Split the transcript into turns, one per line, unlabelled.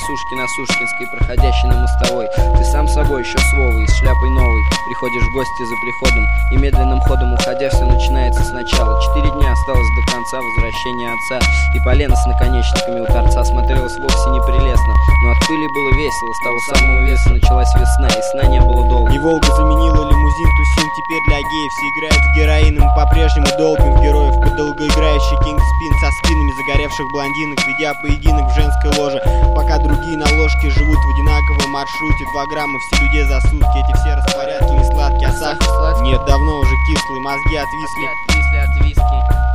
сушки на Сушкинской, проходящей на Мостовой. Ты сам собой, еще с Вовой, с шляпой новой, приходишь в гости за приходом, и медленным ходом уходя все начинается сначала. 4 дня осталось до конца возвращения отца, и полено с наконечниками у торца смотрелось вовсе не прелестно, но от пыли было весело. С того самого веса началась весна, и сна не было долго.
И Волга заменила лимузин, тусим теперь для геев. Все играют с героином, по-прежнему долбим в героев. Под долгоиграющий кингспин со спинами загоревших блондинок, ведя поединок в женской ложе, пока другие на ложке живут в одинаковом маршруте. 2 грамма все людей за сутки, эти все распорядки не сладкие, а сахар нет, давно уже кислый, мозги отвисли
От виски.